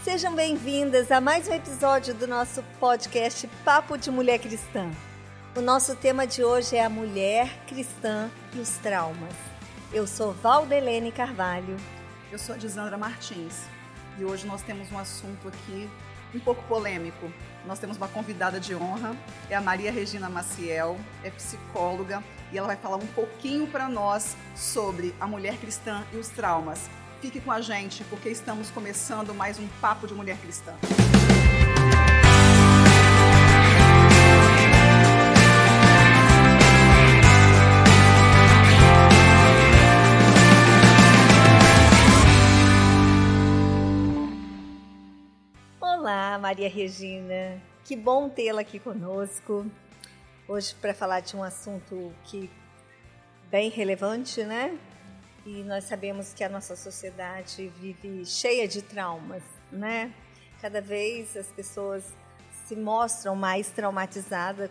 Sejam bem-vindas a mais um episódio do nosso podcast Papo de Mulher Cristã. O nosso tema de hoje é a mulher cristã e os traumas. Eu sou Valdelene Carvalho. Eu sou a Disandra Martins e hoje nós temos um assunto aqui um pouco polêmico. Nós temos uma convidada de honra, é a Maria Regina Maciel, é psicóloga e ela vai falar um pouquinho para nós sobre a mulher cristã e os traumas. Fique com a gente, porque estamos começando mais um Papo de Mulher Cristã. Olá, Maria Regina. Que bom tê-la aqui conosco. Hoje para falar de um assunto que bem relevante, né? E nós sabemos que a nossa sociedade vive cheia de traumas, né? Cada vez as pessoas se mostram mais traumatizadas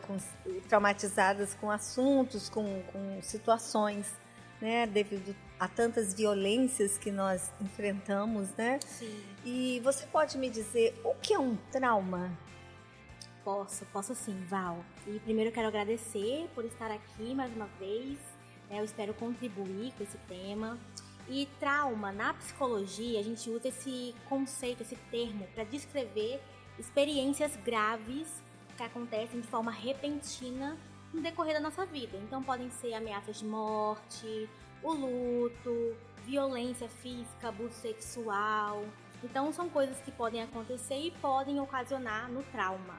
com assuntos, com situações, né? Devido a tantas violências que nós enfrentamos, né? Sim. E você pode me dizer o que é um trauma? Posso sim, Val. E primeiro eu quero agradecer por estar aqui mais uma vez. Eu espero contribuir com esse tema. E trauma, na psicologia, a gente usa esse conceito, esse termo, para descrever experiências graves que acontecem de forma repentina no decorrer da nossa vida. Então, podem ser ameaças de morte, o luto, violência física, abuso sexual. Então, são coisas que podem acontecer e podem ocasionar no trauma.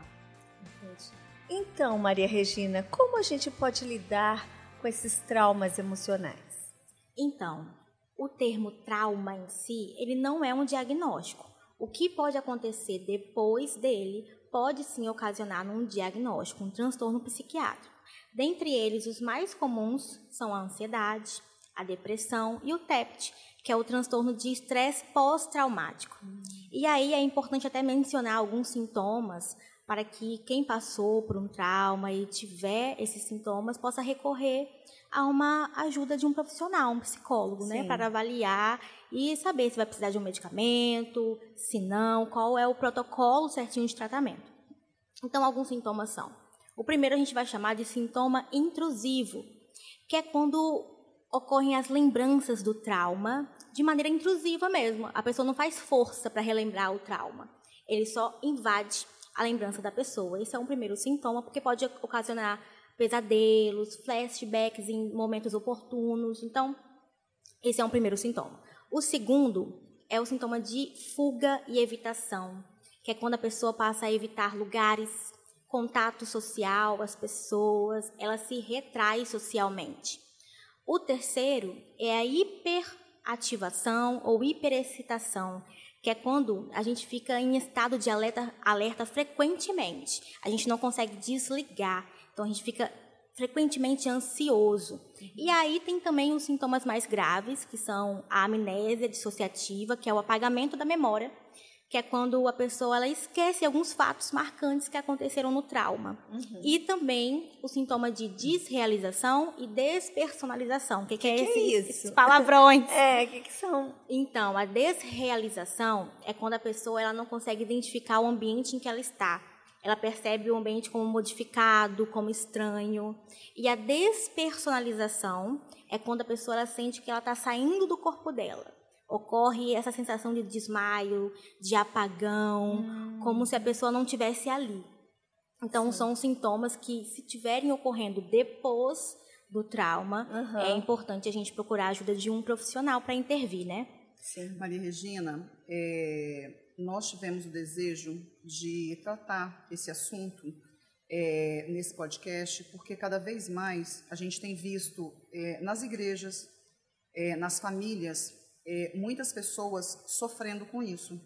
Então, Maria Regina, como a gente pode lidar com esses traumas emocionais? Então, o termo trauma em si, ele não é um diagnóstico. O que pode acontecer depois dele pode sim ocasionar um diagnóstico, um transtorno psiquiátrico. Dentre eles, os mais comuns são a ansiedade, a depressão e o TEPT, que é o transtorno de estresse pós-traumático. E aí é importante até mencionar alguns sintomas para que quem passou por um trauma e tiver esses sintomas possa recorrer a uma ajuda de um profissional, um psicólogo, né, para avaliar e saber se vai precisar de um medicamento, se não, qual é o protocolo certinho de tratamento. Então, alguns sintomas são: o primeiro a gente vai chamar de sintoma intrusivo, que é quando ocorrem as lembranças do trauma de maneira intrusiva mesmo. A pessoa não faz força para relembrar o trauma, ele só invade a lembrança da pessoa. Esse é um primeiro sintoma, porque pode ocasionar pesadelos, flashbacks em momentos oportunos. Então, esse é um primeiro sintoma. O segundo é o sintoma de fuga e evitação, que é quando a pessoa passa a evitar lugares, contato social, as pessoas, ela se retrai socialmente. O terceiro é a hiperativação ou hiperexcitação, que é quando a gente fica em estado de alerta frequentemente. A gente não consegue desligar, então a gente fica frequentemente ansioso. E aí tem também os sintomas mais graves, que são a amnésia dissociativa, que é o apagamento da memória, que é quando a pessoa ela esquece alguns fatos marcantes que aconteceram no trauma. E também o sintoma de desrealização e despersonalização. Que é esses palavrões? O que são? Então, a desrealização é quando a pessoa ela não consegue identificar o ambiente em que ela está. Ela percebe o ambiente como modificado, como estranho. E a despersonalização é quando a pessoa ela sente que ela está saindo do corpo dela. Ocorre essa sensação de desmaio, de apagão, como se a pessoa não estivesse ali. Então, são sintomas que, se estiverem ocorrendo depois do trauma, é importante a gente procurar a ajuda de um profissional para intervir, né? Sim. Maria Regina, nós tivemos o desejo de tratar esse assunto nesse podcast, porque cada vez mais a gente tem visto nas igrejas, nas famílias, muitas pessoas sofrendo com isso.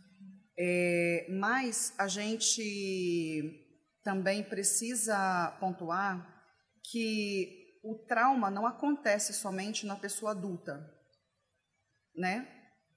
Mas a gente também precisa pontuar que o trauma não acontece somente na pessoa adulta, né?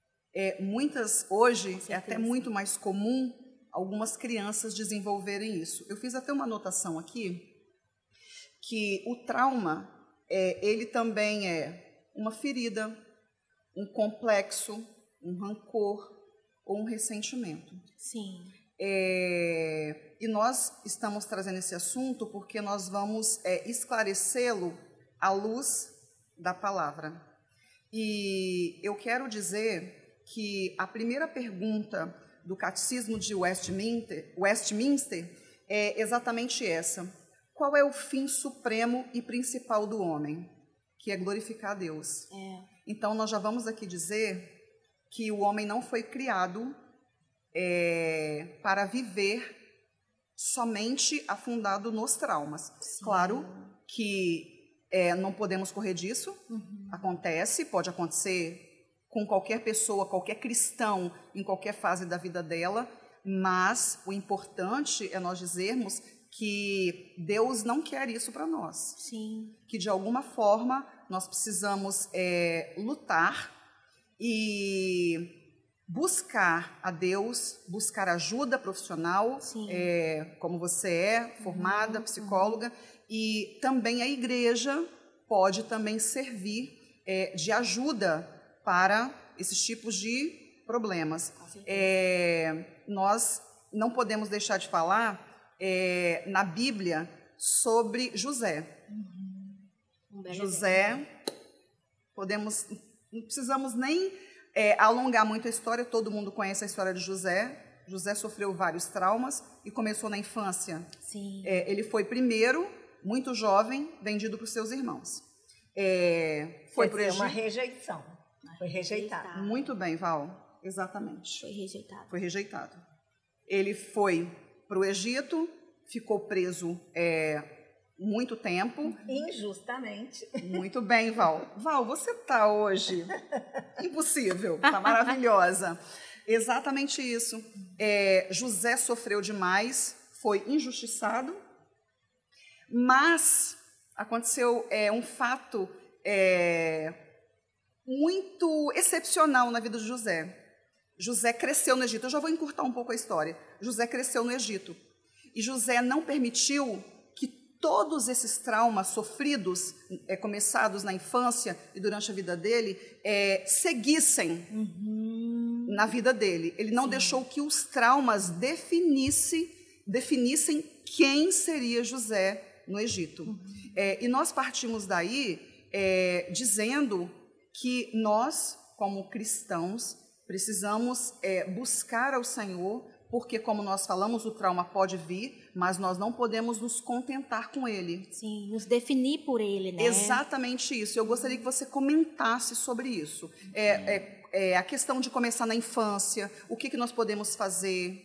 Hoje é até muito mais comum algumas crianças desenvolverem isso. Eu fiz até uma anotação aqui, que o trauma, ele também é uma ferida, um complexo, um rancor, ou um ressentimento. Sim. E nós estamos trazendo esse assunto porque nós vamos esclarecê-lo à luz da palavra. E eu quero dizer que a primeira pergunta do Catecismo de Westminster é exatamente essa. Qual é o fim supremo e principal do homem? Que é glorificar a Deus. Então, nós já vamos aqui dizer que o homem não foi criado para viver somente afundado nos traumas. Sim. Claro que não podemos correr disso. Acontece, pode acontecer com qualquer pessoa, qualquer cristão, em qualquer fase da vida dela, mas o importante é nós dizermos que Deus não quer isso para nós. Sim. Que, de alguma forma, nós precisamos lutar e buscar a Deus, buscar ajuda profissional, como você é, formada, psicóloga, e também a igreja pode também servir de ajuda para esses tipos de problemas. Nós não podemos deixar de falar na Bíblia sobre José. José, não precisamos nem alongar muito a história, todo mundo conhece a história de José. José sofreu vários traumas e começou na infância. Sim. Ele foi primeiro, muito jovem, vendido para os seus irmãos. Foi por uma rejeição. Foi rejeitado. Muito bem, Val. Exatamente. Foi rejeitado. Ele foi para o Egito, ficou preso muito tempo. Injustamente. Muito bem, Val. Val, você está hoje impossível, está maravilhosa. Exatamente isso. José sofreu demais, foi injustiçado, mas aconteceu um fato muito excepcional na vida de José. José cresceu no Egito. Eu já vou encurtar um pouco a história. José cresceu no Egito. E José não permitiu que todos esses traumas sofridos, começados na infância e durante a vida dele, seguissem na vida dele. Ele não deixou que os traumas definissem quem seria José no Egito. E nós partimos daí dizendo que nós, como cristãos, precisamos buscar ao Senhor, porque, como nós falamos, o trauma pode vir, mas nós não podemos nos contentar com ele. Sim, nos definir por ele, né? Exatamente isso. Eu gostaria que você comentasse sobre isso. A questão de começar na infância, o que nós podemos fazer?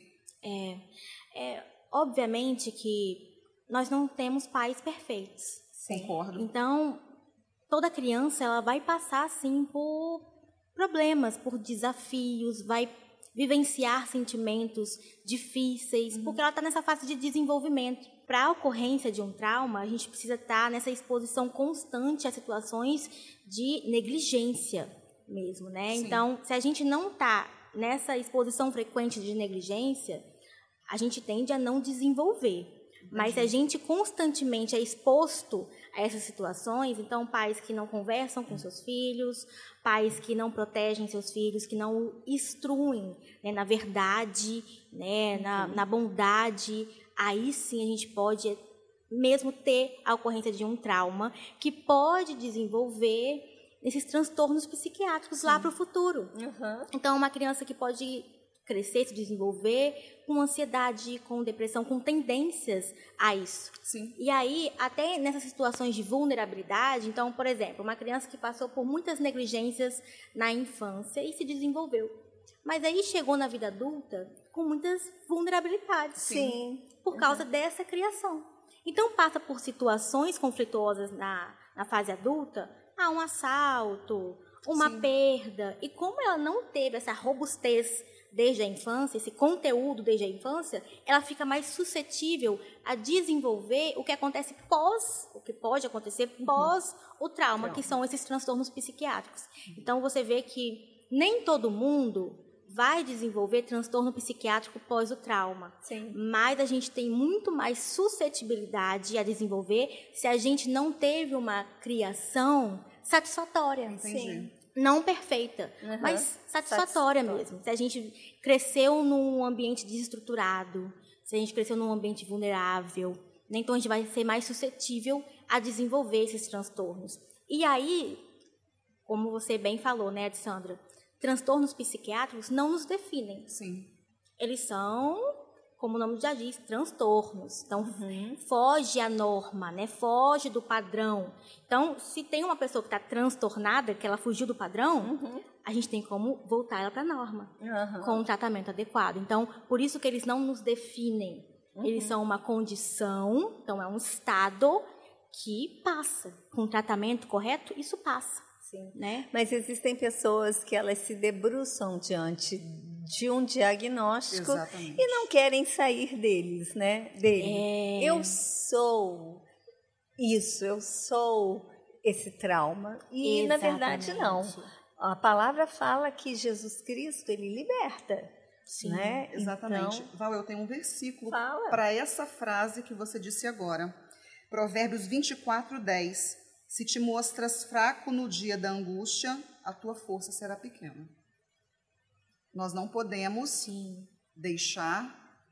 Obviamente que nós não temos pais perfeitos. Sim. Concordo. Então, toda criança ela vai passar, assim, por problemas, por desafios, vai vivenciar sentimentos difíceis, porque ela está nessa fase de desenvolvimento. Para a ocorrência de um trauma, a gente precisa estar nessa exposição constante a situações de negligência mesmo, né? Sim. Então, se a gente não está nessa exposição frequente de negligência, a gente tende a não desenvolver. Entendi. Mas se a gente constantemente é exposto a essas situações, então pais que não conversam com seus filhos, pais que não protegem seus filhos, que não instruem, né, na verdade, né, na bondade, aí sim a gente pode mesmo ter a ocorrência de um trauma que pode desenvolver esses transtornos psiquiátricos lá para o futuro. Então, uma criança que pode crescer, se desenvolver com ansiedade, com depressão, com tendências a isso. Sim. E aí, até nessas situações de vulnerabilidade, então, por exemplo, uma criança que passou por muitas negligências na infância e se desenvolveu. Mas aí chegou na vida adulta com muitas vulnerabilidades. Sim. Por causa dessa criação. Então, passa por situações conflituosas na fase adulta, um assalto, uma perda. E como ela não teve essa robustez desde a infância, esse conteúdo desde a infância, ela fica mais suscetível a desenvolver o que acontece o que pode acontecer pós o trauma, que são esses transtornos psiquiátricos. Então, você vê que nem todo mundo vai desenvolver transtorno psiquiátrico pós o trauma. Sim. Mas a gente tem muito mais suscetibilidade a desenvolver se a gente não teve uma criação satisfatória. Entendi. não perfeita, mas satisfatória mesmo. Se a gente cresceu num ambiente desestruturado, se a gente cresceu num ambiente vulnerável, né, então a gente vai ser mais suscetível a desenvolver esses transtornos. E aí, como você bem falou, né, Sandra, transtornos psiquiátricos não nos definem. Sim. Eles são, como o nome já diz, transtornos. Então, foge à norma, né? Foge do padrão. Então, se tem uma pessoa que está transtornada, que ela fugiu do padrão, a gente tem como voltar ela para a norma, com um tratamento adequado. Então, por isso que eles não nos definem. Eles são uma condição, então é um estado que passa. Com o tratamento correto, isso passa. Sim. Né? Mas existem pessoas que elas se debruçam diante de um diagnóstico e não querem sair deles, né? Eu sou isso, eu sou esse trauma. E, na verdade, não. A palavra fala que Jesus Cristo, ele liberta. Sim, né? Exatamente. Então, Val, eu tenho um versículo fala. para essa frase que você disse agora. Provérbios 24:10. Se te mostras fraco no dia da angústia, a tua força será pequena. Nós não podemos deixar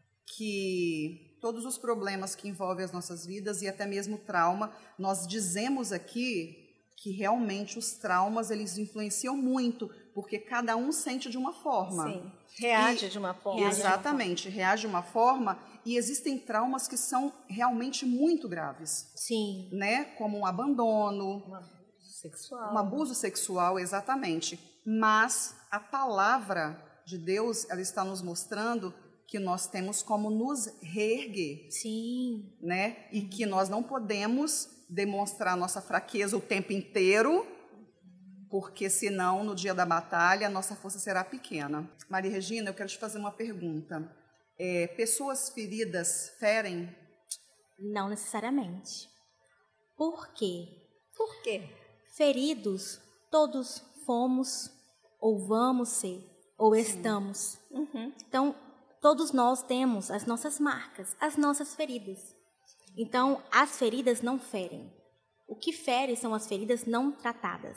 que todos os problemas que envolvem as nossas vidas e até mesmo o trauma, nós dizemos aqui que realmente os traumas, eles influenciam muito, porque cada um sente de uma forma. Sim, reage de uma forma. Exatamente, reage de uma forma, e existem traumas que são realmente muito graves. Sim. Né? Como um abandono, Um abuso sexual, exatamente. Mas a palavra de Deus, ela está nos mostrando que nós temos como nos reerguer. Sim. Né? E que nós não podemos demonstrar nossa fraqueza o tempo inteiro, porque senão, no dia da batalha, nossa força será pequena. Maria Regina, eu quero te fazer uma pergunta. Pessoas feridas ferem? Não necessariamente. Por quê? Por quê? Feridos, todos fomos, ou vamos ser, ou estamos. Então, todos nós temos as nossas marcas, as nossas feridas. Então, as feridas não ferem. O que fere são as feridas não tratadas,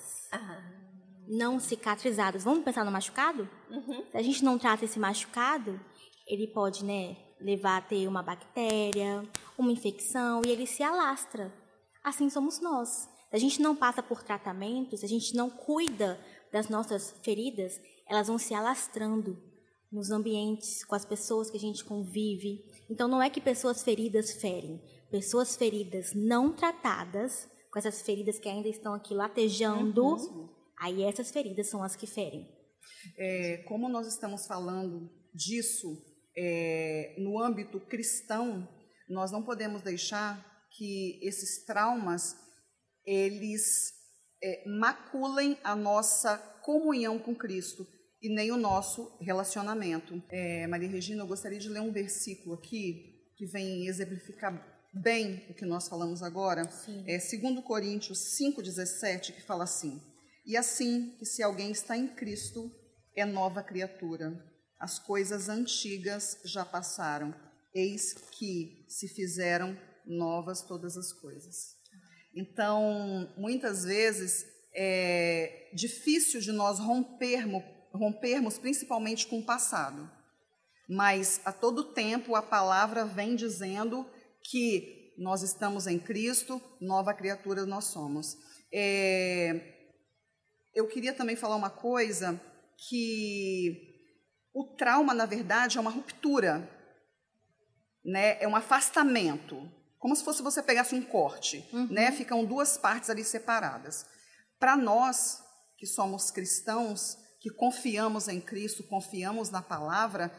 não cicatrizadas. Vamos pensar no machucado? Se a gente não trata esse machucado, ele pode, né, levar a ter uma bactéria, uma infecção, e ele se alastra. Assim somos nós. Se a gente não passa por tratamentos, se a gente não cuida das nossas feridas, elas vão se alastrando nos ambientes, com as pessoas que a gente convive. Então, não é que pessoas feridas ferem. Pessoas feridas não tratadas, com essas feridas que ainda estão aqui latejando, aí essas feridas são as que ferem. Como nós estamos falando disso no âmbito cristão, nós não podemos deixar que esses traumas, eles maculem a nossa comunhão com Cristo e nem o nosso relacionamento. Maria Regina, eu gostaria de ler um versículo aqui que vem exemplificar bem o que nós falamos agora. 2 Coríntios 5,17, que fala assim: e assim que se alguém está em Cristo, é nova criatura. As coisas antigas já passaram, eis que se fizeram novas todas as coisas. Então, muitas vezes, é difícil de nós rompermos principalmente com o passado. Mas, a todo tempo, a palavra vem dizendo que nós estamos em Cristo, nova criatura nós somos. Eu queria também falar uma coisa, que o trauma, na verdade, é uma ruptura, né? É um afastamento, como se fosse você pegasse um corte, né? Ficam duas partes ali separadas. Para nós, que somos cristãos, que confiamos em Cristo, confiamos na palavra,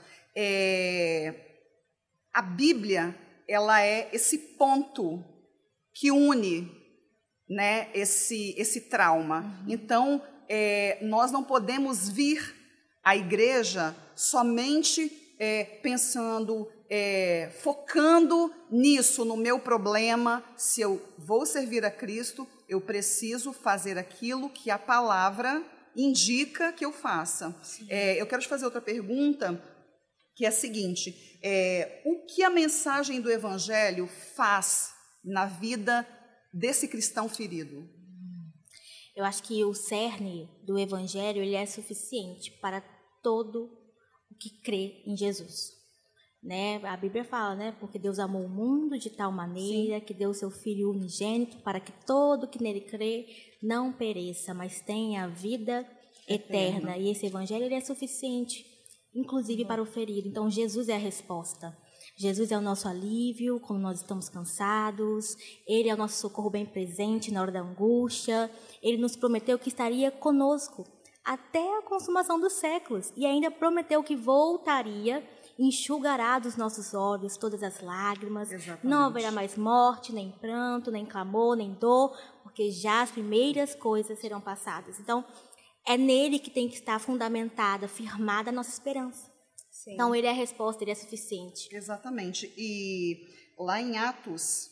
a Bíblia, ela é esse ponto que une, né, esse trauma. Então, nós não podemos vir à igreja somente pensando, focando nisso, no meu problema. Se eu vou servir a Cristo, eu preciso fazer aquilo que a palavra indica que eu faça. Eu quero te fazer outra pergunta, que é a seguinte: o que a mensagem do Evangelho faz na vida desse cristão ferido? Eu acho que o cerne do Evangelho ele é suficiente para todo o que crê em Jesus. Né? A Bíblia fala, né? Porque Deus amou o mundo de tal maneira que deu o seu Filho unigênito para que todo que nele crê não pereça, mas tenha a vida eterna. E esse Evangelho ele é suficiente, inclusive para o ferido. Então, Jesus é a resposta. Jesus é o nosso alívio quando nós estamos cansados. Ele é o nosso socorro bem presente na hora da angústia. Ele nos prometeu que estaria conosco até a consumação dos séculos. E ainda prometeu que voltaria, enxugará dos nossos olhos todas as lágrimas. Exatamente. Não haverá mais morte, nem pranto, nem clamor, nem dor, porque já as primeiras coisas serão passadas. Então, é nele que tem que estar fundamentada, firmada a nossa esperança. Sim. Então, ele é a resposta, ele é suficiente. Exatamente. E lá em Atos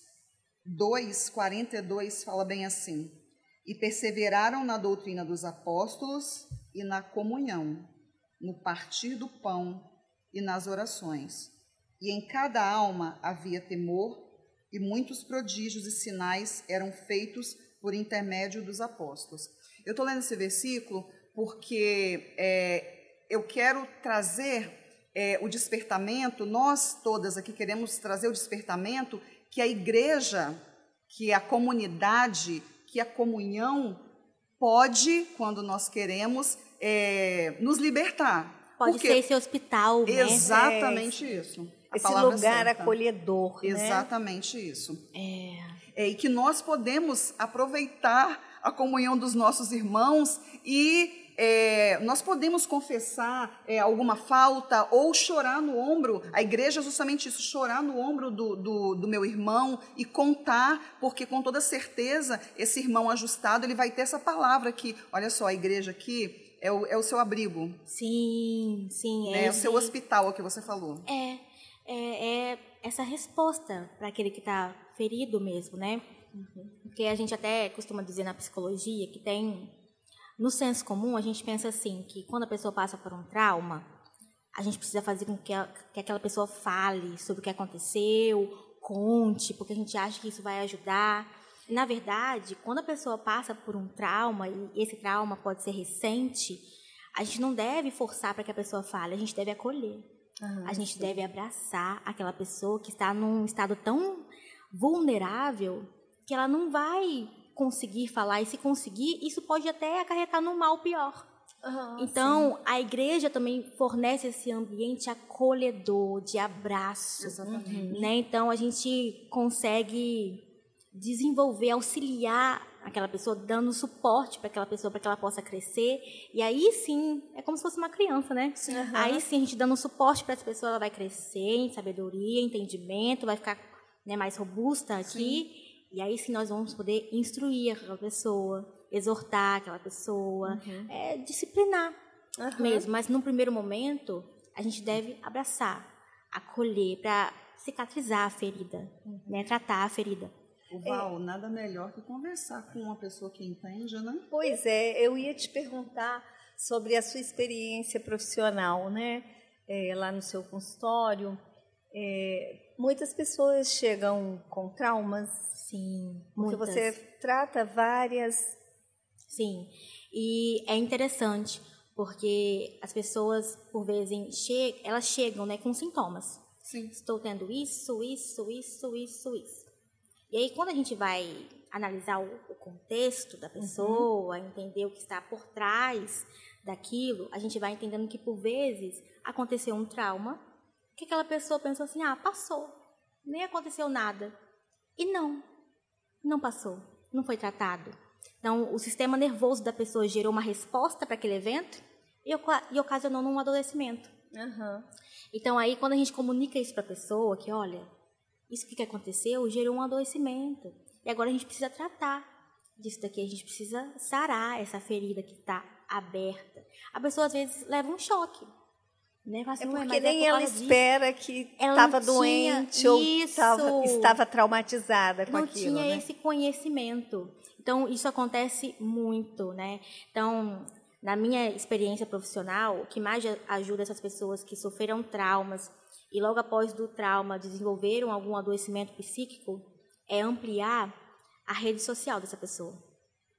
2:42 fala bem assim: e perseveraram na doutrina dos apóstolos e na comunhão, no partir do pão e nas orações. E em cada alma havia temor, e muitos prodígios e sinais eram feitos por intermédio dos apóstolos. Eu estou lendo esse versículo porque eu quero trazer o despertamento, nós todas aqui queremos trazer o despertamento que a igreja, que a comunidade, que a comunhão pode, quando nós queremos, nos libertar. Pode ser esse hospital, né? Exatamente isso. Esse lugar acolhedor, né? Exatamente isso. E que nós podemos aproveitar a comunhão dos nossos irmãos e nós podemos confessar alguma falta ou chorar no ombro. A igreja é justamente isso, chorar no ombro do meu irmão e contar, porque com toda certeza esse irmão ajustado ele vai ter essa palavra aqui. Olha só, a igreja aqui é o seu abrigo. Sim, sim. É o seu hospital, é o que você falou. É essa resposta para aquele que está ferido mesmo, né? Porque a gente até costuma dizer na psicologia que tem... No senso comum, a gente pensa assim, que quando a pessoa passa por um trauma, a gente precisa fazer com que aquela pessoa fale sobre o que aconteceu, conte, porque a gente acha que isso vai ajudar. E, na verdade, quando a pessoa passa por um trauma, e esse trauma pode ser recente, a gente não deve forçar para que a pessoa fale, a gente deve acolher. A gente deve abraçar aquela pessoa que está num estado tão vulnerável que ela não vai conseguir falar, e se conseguir, isso pode até acarretar num mal pior. Então, a igreja também fornece esse ambiente acolhedor, de abraço. Né? Então, a gente consegue desenvolver, auxiliar aquela pessoa, dando suporte para aquela pessoa, para que ela possa crescer. E aí sim, é como se fosse uma criança, né? Aí sim, a gente dando suporte para essa pessoa, ela vai crescer em sabedoria, entendimento, vai ficar, né, mais robusta aqui. Sim. E aí sim nós vamos poder instruir aquela pessoa, exortar aquela pessoa, disciplinar mesmo. Mas num primeiro momento, a gente deve abraçar, acolher, para cicatrizar a ferida, né? Tratar a ferida. Val, nada melhor que conversar com uma pessoa que entende, né? Pois é, eu ia te perguntar sobre a sua experiência profissional, né? Lá no seu consultório. Muitas pessoas chegam com traumas. Sim, porque muitas. Você trata várias. Sim, e é interessante, porque as pessoas, por vezes, elas chegam, né, com sintomas. Sim. Estou tendo isso. E aí, quando a gente vai analisar o contexto da pessoa, entender o que está por trás daquilo, a gente vai entendendo que, por vezes, aconteceu um trauma, que aquela pessoa pensou assim, passou, nem aconteceu nada. E não passou, não foi tratado. Então, o sistema nervoso da pessoa gerou uma resposta para aquele evento e ocasionou um adoecimento. Então, aí, quando a gente comunica isso para a pessoa, que olha, isso que aconteceu gerou um adoecimento. E agora a gente precisa tratar disso daqui, a gente precisa sarar essa ferida que está aberta. A pessoa, às vezes, leva um choque. Né? Assim, porque nem ela espera que estava doente ou estava traumatizada com aquilo. Não tinha né? esse conhecimento. Então, isso acontece muito, né? Então, na minha experiência profissional, o que mais ajuda essas pessoas que sofreram traumas e logo após do trauma desenvolveram algum adoecimento psíquico é ampliar a rede social dessa pessoa.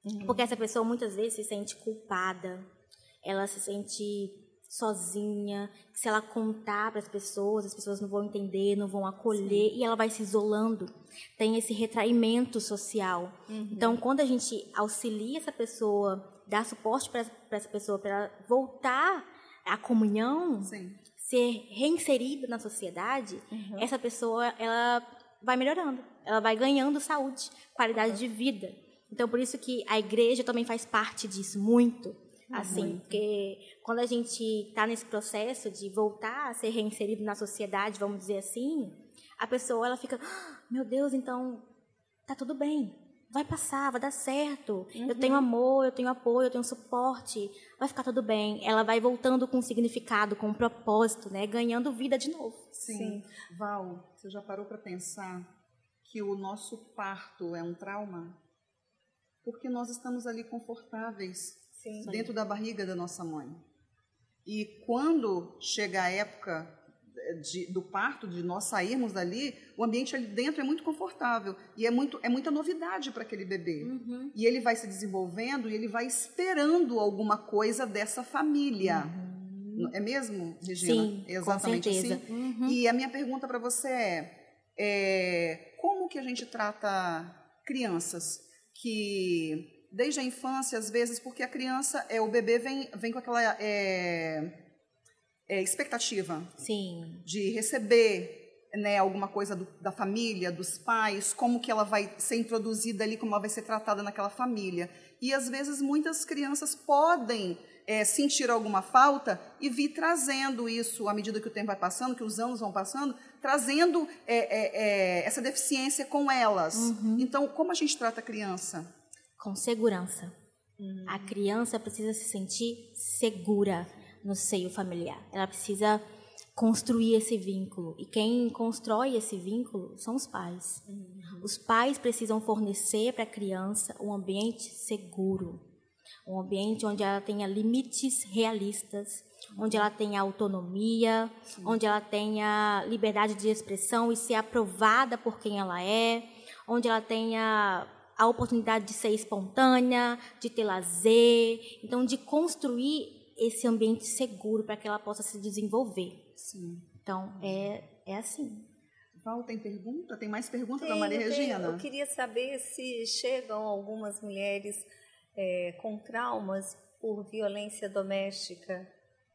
Porque essa pessoa muitas vezes se sente culpada, ela se sente sozinha, se ela contar para as pessoas não vão entender, não vão acolher, e ela vai se isolando. Tem esse retraimento social. Então, quando a gente auxilia essa pessoa, dá suporte para essa pessoa, para ela voltar à comunhão, ser reinserida na sociedade, essa pessoa ela vai melhorando, ela vai ganhando saúde, qualidade de vida. Então, por isso que a igreja também faz parte disso, muito. Assim, porque quando a gente está nesse processo de voltar a ser reinserido na sociedade, vamos dizer assim, a pessoa ela fica, meu Deus, então tá tudo bem, vai passar, vai dar certo, eu tenho amor, eu tenho apoio, eu tenho suporte, vai ficar tudo bem. Ela vai voltando com significado, com um propósito, né, ganhando vida de novo. Sim. Val, você já parou para pensar que o nosso parto é um trauma? Porque nós estamos ali confortáveis. Dentro da barriga da nossa mãe. E quando chega a época do parto, de nós sairmos dali, o ambiente ali dentro é muito confortável. E é muita novidade para aquele bebê. E ele vai se desenvolvendo e ele vai esperando alguma coisa dessa família. É mesmo, Regina? Sim, exatamente com certeza. Assim. E a minha pergunta para você como que a gente trata crianças que... desde a infância, às vezes, porque a criança, o bebê vem com aquela expectativa de receber, né, alguma coisa da família, dos pais, como que ela vai ser introduzida ali, como ela vai ser tratada naquela família. E, às vezes, muitas crianças podem sentir alguma falta e vir trazendo isso, à medida que o tempo vai passando, que os anos vão passando, trazendo essa deficiência com elas. Então, como a gente trata a criança? Com segurança. A criança precisa se sentir segura no seio familiar. Ela precisa construir esse vínculo. E quem constrói esse vínculo são os pais. Os pais precisam fornecer para a criança um ambiente seguro. Um ambiente onde ela tenha limites realistas, onde ela tenha autonomia, onde ela tenha liberdade de expressão e ser aprovada por quem ela é, onde ela tenha a oportunidade de ser espontânea, de ter lazer, então de construir esse ambiente seguro para que ela possa se desenvolver. Então, é assim. Val, tem pergunta? Tem mais pergunta para Maria Regina? Eu queria saber se chegam algumas mulheres com traumas por violência doméstica.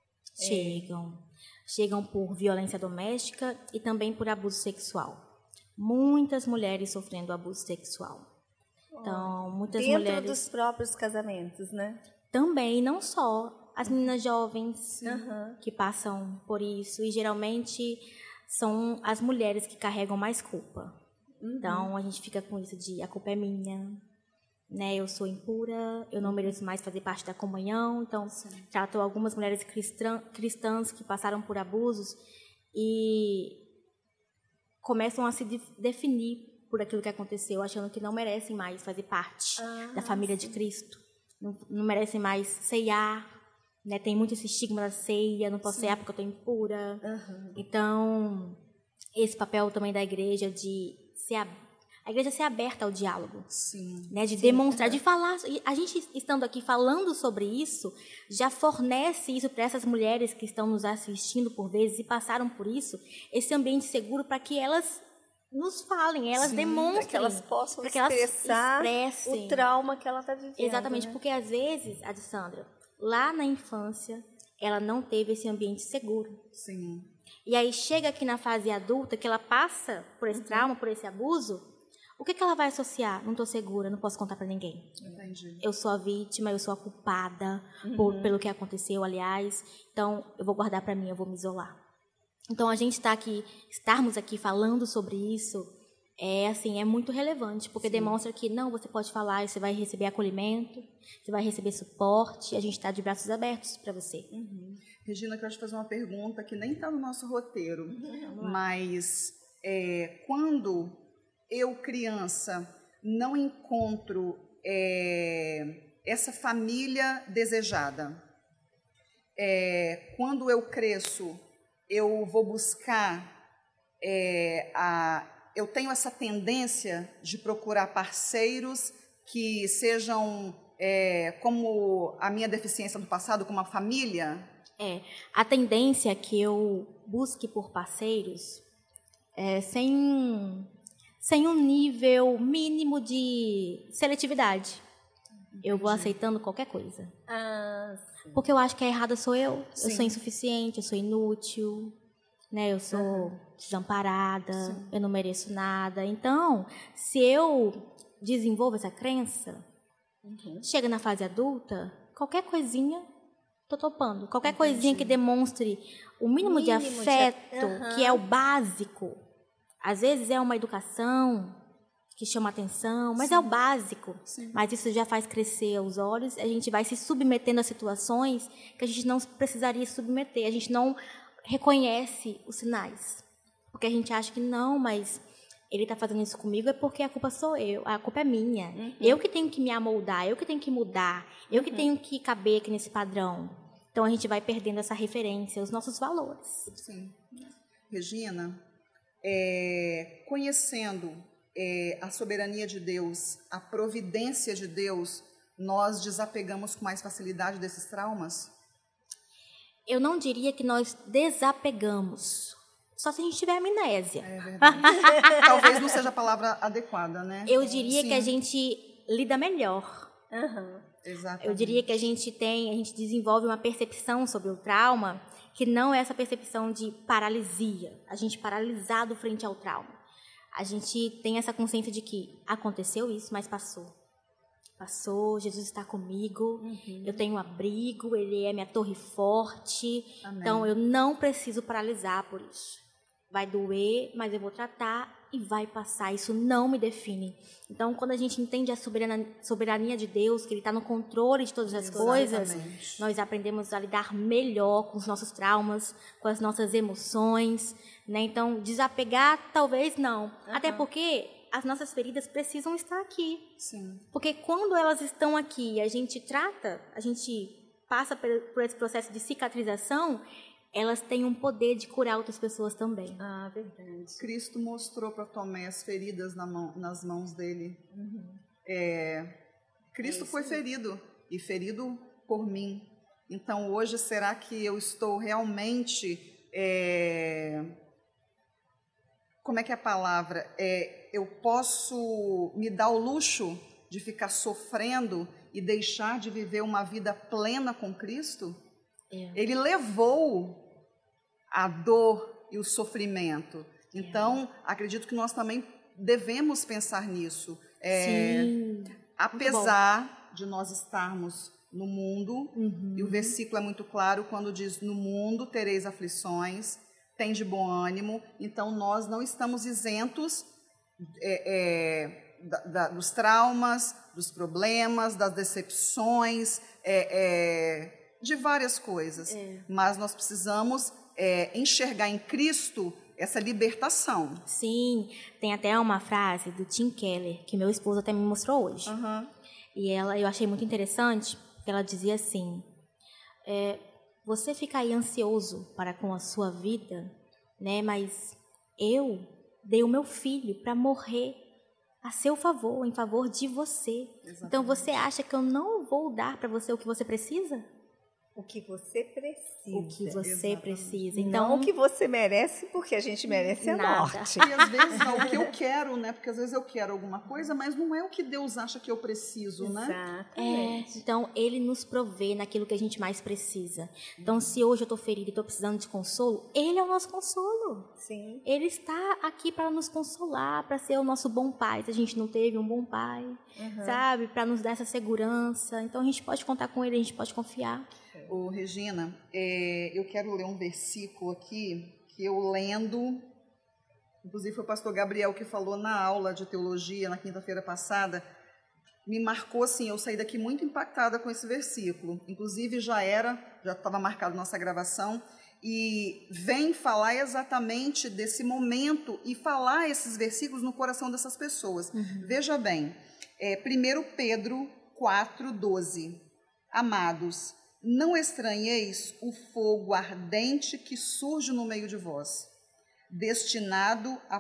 Chegam por violência doméstica e também por abuso sexual. Muitas mulheres sofrendo abuso sexual. Então, muitas dentro mulheres... dos próprios casamentos, né? Também, não só. As meninas jovens que passam por isso. E, geralmente, são as mulheres que carregam mais culpa. Então, a gente fica com isso de a culpa é minha, né? Eu sou impura, eu não mereço mais fazer parte da comunhão. Então, trato algumas mulheres cristãs que passaram por abusos e começam a se definir por aquilo que aconteceu, achando que não merecem mais fazer parte da família de Cristo, não merecem mais ceiar, né? Tem muito esse estigma da ceia, não posso ceiar porque eu estou impura. Então, esse papel também da igreja de a igreja ser aberta ao diálogo, né? De demonstrar, de falar. A gente estando aqui falando sobre isso, já fornece isso para essas mulheres que estão nos assistindo por vezes e passaram por isso, esse ambiente seguro para que elas nos falem, elas demonstrem. Para que elas possam expressar o trauma que ela está vivendo. Exatamente, né? porque às vezes, Adissandra, lá na infância, ela não teve esse ambiente seguro. E aí chega aqui na fase adulta, que ela passa por esse trauma, por esse abuso, o que ela vai associar? Não estou segura, não posso contar para ninguém. Entendi. Eu sou a vítima, eu sou a culpada pelo que aconteceu, aliás. Então, eu vou guardar para mim, eu vou me isolar. Então, a gente estarmos aqui falando sobre isso, é muito relevante, porque demonstra que, não, você pode falar e você vai receber acolhimento, você vai receber suporte, a gente está de braços abertos para você. Regina, eu quero te fazer uma pergunta que nem está no nosso roteiro, mas quando eu, criança, não encontro essa família desejada, quando eu cresço, eu vou buscar, eu tenho essa tendência de procurar parceiros que sejam como a minha deficiência do passado, como a família? A tendência é que eu busque por parceiros sem um nível mínimo de seletividade. Eu vou aceitando qualquer coisa. Porque eu acho que a errada sou eu. Sim. Eu sou insuficiente, eu sou inútil, né? Eu sou desamparada, eu não mereço nada. Então, se eu desenvolvo essa crença, chega na fase adulta, qualquer coisinha, tô topando. Qualquer coisinha que demonstre o mínimo de afeto, que é o básico. Às vezes é uma educação que chama atenção, mas é o básico. Sim. Mas isso já faz crescer os olhos, a gente vai se submetendo a situações que a gente não precisaria se submeter, a gente não reconhece os sinais, porque a gente acha que não, mas ele está fazendo isso comigo é porque a culpa sou eu, a culpa é minha. Eu que tenho que me amoldar, eu que tenho que mudar, eu que tenho que caber aqui nesse padrão. Então a gente vai perdendo essa referência, os nossos valores. Sim. Regina, conhecendo a soberania de Deus, a providência de Deus, nós desapegamos com mais facilidade desses traumas? Eu não diria que nós desapegamos, só se a gente tiver amnésia. É verdade. Talvez não seja a palavra adequada, né? Eu diria que a gente lida melhor. Exatamente. Eu diria que a gente desenvolve uma percepção sobre o trauma que não é essa percepção de paralisia, a gente paralisado frente ao trauma. A gente tem essa consciência de que aconteceu isso, mas passou. Passou, Jesus está comigo, eu tenho um abrigo, Ele é minha torre forte. Amém. Então, eu não preciso paralisar por isso. Vai doer, mas eu vou tratar e vai passar. Isso não me define. Então, quando a gente entende a soberania de Deus, que Ele está no controle de todas as coisas, nós aprendemos a lidar melhor com os nossos traumas, com as nossas emoções, né? Então, desapegar, talvez não. Até porque as nossas feridas precisam estar aqui. Sim. Porque quando elas estão aqui e a gente trata, a gente passa por esse processo de cicatrização, elas têm um poder de curar outras pessoas também. Verdade. Cristo mostrou para Tomé as feridas nas mãos dele. Cristo foi ferido, e ferido por mim. Então, hoje, será que eu estou realmente... como é que é a palavra? Eu posso me dar o luxo de ficar sofrendo e deixar de viver uma vida plena com Cristo? Ele levou a dor e o sofrimento. Então, acredito que nós também devemos pensar nisso. Sim. Apesar de nós estarmos no mundo, e o versículo é muito claro quando diz: no mundo tereis aflições, tem de bom ânimo. Então, nós não estamos isentos dos traumas, dos problemas, das decepções, de várias coisas. Mas nós precisamos enxergar em Cristo essa libertação. Sim, tem até uma frase do Tim Keller, que meu esposo até me mostrou hoje. E eu achei muito interessante, porque ela dizia assim: você fica aí ansioso para com a sua vida, né? Mas eu dei o meu filho para morrer a seu favor, em favor de você. Exatamente. Então, você acha que eu não vou dar para você o que você precisa? O que você precisa. O que você precisa. Então, não o que você merece, porque a gente merece a morte. E às vezes não o que eu quero, né? Porque às vezes eu quero alguma coisa, mas não é o que Deus acha que eu preciso, né? Exatamente. Então, Ele nos provê naquilo que a gente mais precisa. Então, se hoje eu estou ferida e estou precisando de consolo, Ele é o nosso consolo. Sim. Ele está aqui para nos consolar, para ser o nosso bom pai. Se a gente não teve um bom pai, sabe? Para nos dar essa segurança. Então, a gente pode contar com Ele, a gente pode confiar. Regina, eu quero ler um versículo aqui que eu lendo, inclusive foi o pastor Gabriel que falou na aula de teologia na quinta-feira passada, me marcou assim, eu saí daqui muito impactada com esse versículo, inclusive já estava marcado nossa gravação, e vem falar exatamente desse momento e falar esses versículos no coração dessas pessoas. Veja bem, 1 Pedro 4:12, amados, não estranheis o fogo ardente que surge no meio de vós, destinado a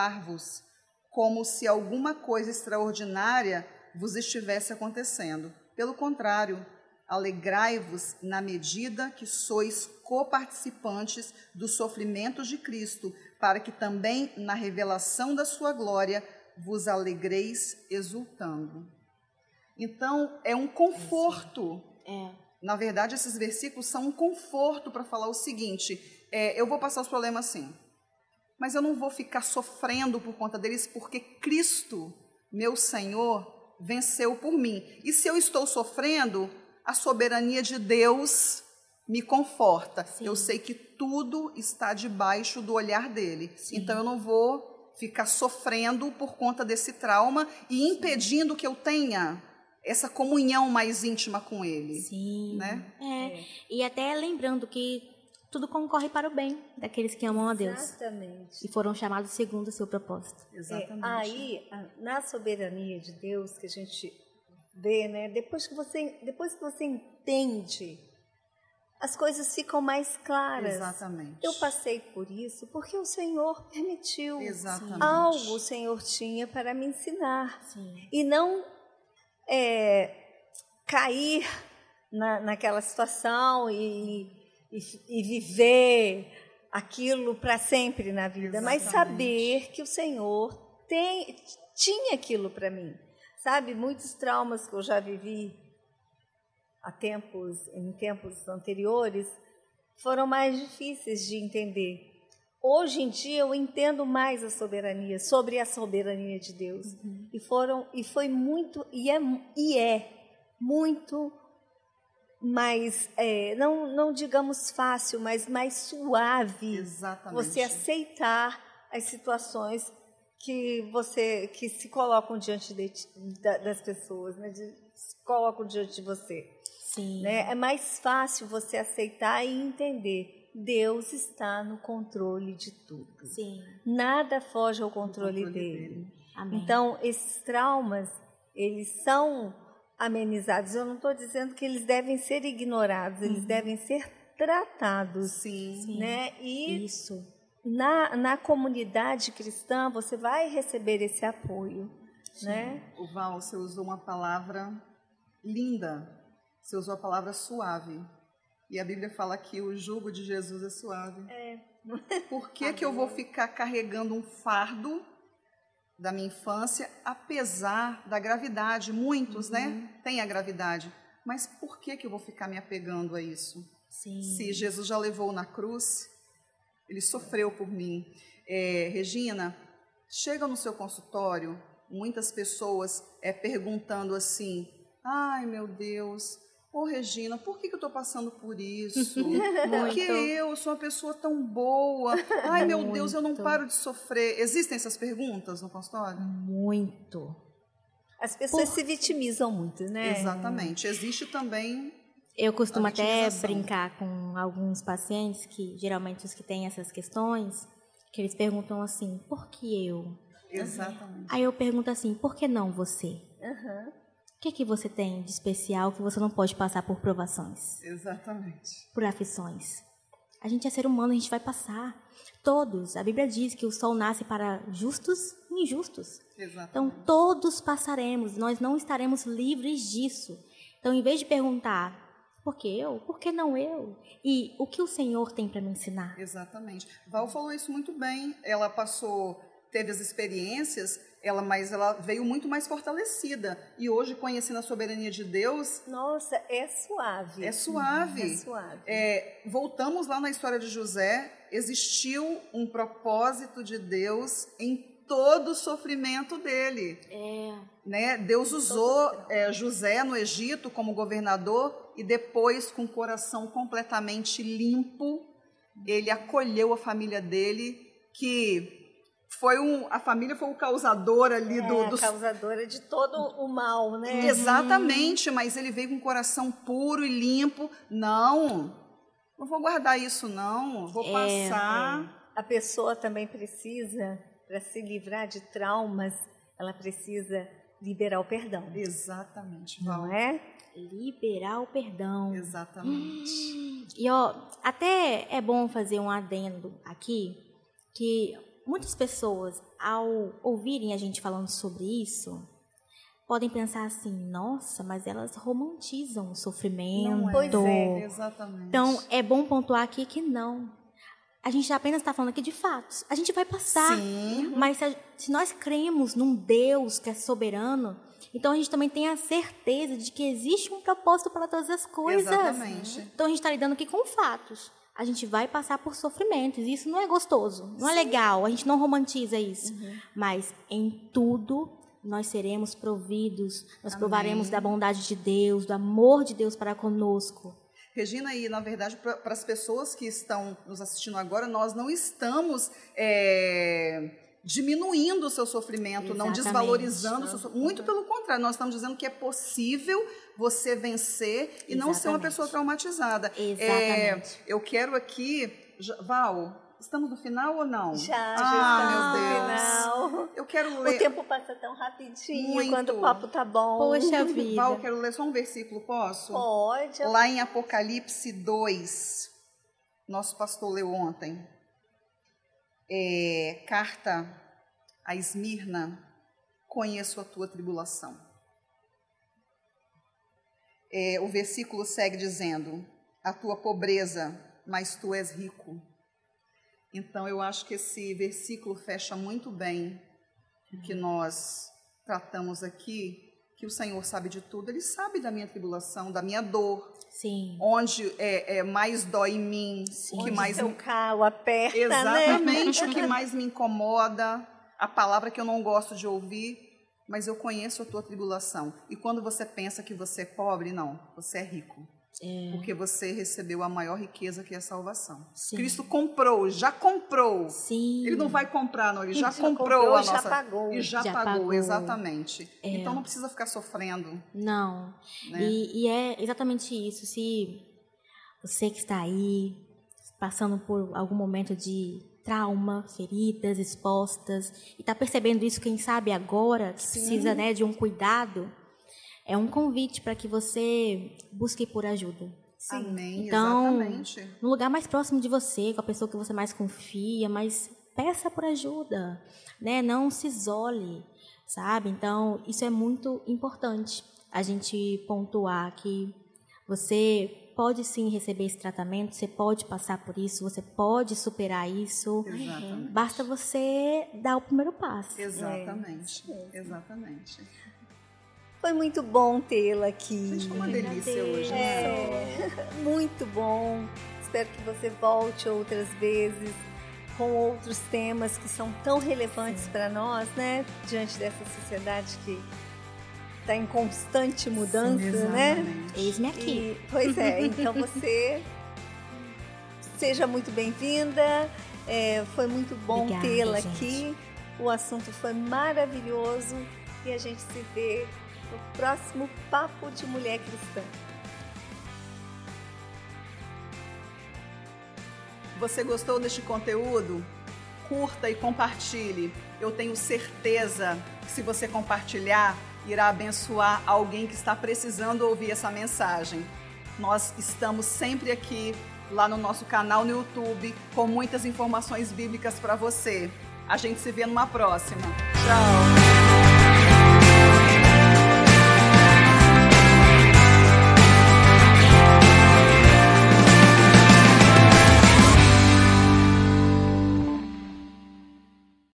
provar-vos, como se alguma coisa extraordinária vos estivesse acontecendo. Pelo contrário, alegrai-vos na medida que sois coparticipantes dos sofrimentos de Cristo, para que também na revelação da sua glória vos alegreis exultando. Então, é um conforto. Na verdade, esses versículos são um conforto para falar o seguinte, eu vou passar os problemas sim, mas eu não vou ficar sofrendo por conta deles, porque Cristo, meu Senhor, venceu por mim. E se eu estou sofrendo, a soberania de Deus me conforta. Sim. Eu sei que tudo está debaixo do olhar dele. Sim. Então eu não vou ficar sofrendo por conta desse trauma e impedindo que eu tenha essa comunhão mais íntima com ele. Sim. Né? E até lembrando que tudo concorre para o bem daqueles que amam a Deus. Exatamente. E foram chamados segundo o seu propósito. Exatamente. Aí, na soberania de Deus que a gente vê, né? Depois que você entende, as coisas ficam mais claras. Exatamente. Eu passei por isso porque o Senhor permitiu. Exatamente. Algo o Senhor tinha para me ensinar. Sim. E não cair naquela situação e viver aquilo para sempre na vida. Exatamente. Mas saber que o Senhor tinha aquilo para mim. Sabe, muitos traumas que eu já vivi em tempos anteriores foram mais difíceis de entender. Hoje em dia eu entendo mais sobre a soberania de Deus. Uhum. E foi muito é muito mais, não digamos fácil, mas mais suave. Exatamente. Você aceitar as situações que se colocam diante das pessoas, né? Se colocam diante de você. Sim. Né? É mais fácil você aceitar e entender. Deus está no controle de tudo. Sim. Nada foge ao controle dele. Amém. Então, esses traumas, eles são amenizados. Eu não estou dizendo que eles devem ser ignorados, eles devem ser tratados. Sim. Né? E isso. Na comunidade cristã, você vai receber esse apoio. Né? O Val, você usou uma palavra linda, você usou a palavra suave. E a Bíblia fala que o jugo de Jesus é suave. Por que eu vou ficar carregando um fardo da minha infância, apesar da gravidade? Muitos, né, têm a gravidade. Mas por que eu vou ficar me apegando a isso? Sim. Se Jesus já levou na cruz, ele sofreu por mim. Regina, chega no seu consultório, muitas pessoas perguntando assim, ai meu Deus, Regina, por que eu estou passando por isso? Porque eu sou uma pessoa tão boa. Ai, meu Deus, eu não paro de sofrer. Existem essas perguntas no consultório? Muito. As pessoas se vitimizam muito, né? Exatamente. Existe também. Eu costumo até brincar com alguns pacientes, que geralmente os que têm essas questões, que eles perguntam assim, por que eu? Exatamente. Aí eu pergunto assim, por que não você? O que você tem de especial que você não pode passar por provações? Exatamente. Por aflições. A gente é ser humano, a gente vai passar. Todos. A Bíblia diz que o sol nasce para justos e injustos. Exatamente. Então, todos passaremos. Nós não estaremos livres disso. Então, em vez de perguntar, por que eu? Por que não eu? E o que o Senhor tem para me ensinar? Exatamente. Val falou isso muito bem. Ela teve as experiências, mas ela veio muito mais fortalecida. E hoje, conhecendo a soberania de Deus... Nossa, é suave. É suave. É suave. Voltamos lá na história de José. Existiu um propósito de Deus em todo o sofrimento dele. Né? Deus usou José no Egito como governador e depois, com o coração completamente limpo, ele acolheu a família dele, que... a família foi o causador ali causadora de todo o mal, né? Exatamente, mas ele veio com o coração puro e limpo. Não vou guardar isso, não. Vou passar. A pessoa também precisa, para se livrar de traumas, ela precisa liberar o perdão. Exatamente. Não é? Liberar o perdão. Exatamente. E até é bom fazer um adendo aqui, que muitas pessoas, ao ouvirem a gente falando sobre isso, podem pensar assim, nossa, mas elas romantizam o sofrimento. Não é. Pois é. Exatamente. Então, é bom pontuar aqui que não. A gente apenas está falando aqui de fatos. A gente vai passar. Sim. Mas se nós cremos num Deus que é soberano, então a gente também tem a certeza de que existe um propósito para todas as coisas. Exatamente. Então a gente está lidando aqui com fatos. A gente vai passar por sofrimentos. E isso não é gostoso, não é legal. A gente não romantiza isso. Mas em tudo nós seremos providos. Nós provaremos da bondade de Deus, do amor de Deus para conosco. Regina, e na verdade, para as pessoas que estão nos assistindo agora, nós não estamos diminuindo o seu sofrimento, não desvalorizando o seu sofrimento. Muito pelo contrário, nós estamos dizendo que é possível você vencer e não ser uma pessoa traumatizada. Exatamente. Eu quero aqui... Val, estamos no final ou não? Já meu Deus. no final. Eu quero O ler... tempo passa tão rapidinho Muito. quando o papo tá bom. Poxa vida. Val, eu quero ler só um versículo, posso? Pode. Lá em Apocalipse 2, nosso pastor leu ontem, carta a Esmirna, conheço a tua tribulação. O versículo segue dizendo, a tua pobreza, mas tu és rico. Então, eu acho que esse versículo fecha muito bem o que nós tratamos aqui, que o Senhor sabe de tudo, Ele sabe da minha tribulação, da minha dor, Sim. onde mais dói em mim, o que mais seu calo aperta, exatamente, o que mais me incomoda, a palavra que eu não gosto de ouvir, mas eu conheço a tua tribulação. E quando você pensa que você é pobre, não, você é rico. Porque você recebeu a maior riqueza, que é a salvação. Sim. Cristo comprou, já comprou. Sim. Ele não vai comprar, não, ele já comprou comprou, a já nossa... pagou. E já pagou, exatamente. Então não precisa ficar sofrendo. Não. Né? E é exatamente isso. Se você que está aí, passando por algum momento de trauma, feridas expostas, e está percebendo isso, quem sabe agora, que precisa, né, de um cuidado, é um convite para que você busque por ajuda. Sim. Amém, Então, exatamente. no lugar mais próximo de você, com a pessoa que você mais confia, mas peça por ajuda, né? Não se isole, sabe? Então, isso é muito importante, a gente pontuar que você pode sim receber esse tratamento, você pode passar por isso, você pode superar isso. Exatamente. Basta você dar o primeiro passo. Exatamente, exatamente. Foi muito bom tê-la aqui. Gente, foi uma delícia hoje, né? Muito bom. Espero que você volte outras vezes com outros temas que são tão relevantes para nós, né? Diante dessa sociedade que está em constante mudança, né? Eis-me aqui. Pois é, então você seja muito bem-vinda. Foi muito bom tê-la aqui. O assunto foi maravilhoso e a gente se vê no próximo Papo de Mulher Cristã. Você gostou deste conteúdo? Curta e compartilhe. Eu tenho certeza que se você compartilhar, irá abençoar alguém que está precisando ouvir essa mensagem. Nós estamos sempre aqui, lá no nosso canal no YouTube, com muitas informações bíblicas para você. A gente se vê numa próxima. Tchau!